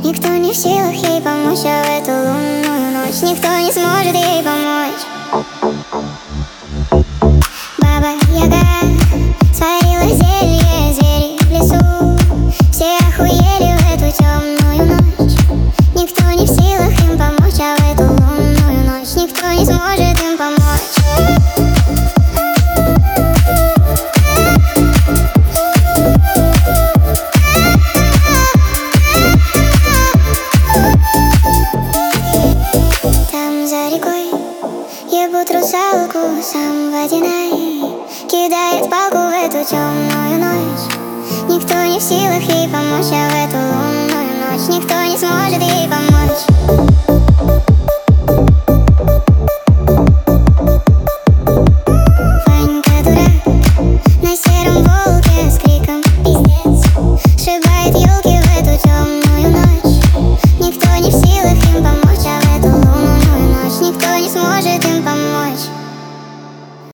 Никто не в силах ей помочь, а в эту лунную ночь никто не сможет ей помочь. Баба Яга сварила зелье, звери в лесу все охуели в эту темную ночь. Никто не в силах им помочь, а в эту лунную ночь никто не сможет им помочь. Ебут русалку, сам водяной кидает палку в эту темную ночь. Никто не в силах ей помочь, а в эту лунную ночь никто не сможет ей помочь. Ванька дурак на сером волке с криком пиздец сшибает елки в эту темную ночь. Никто не в силах им помочь, а в эту лунную ночь никто не сможет им помочь.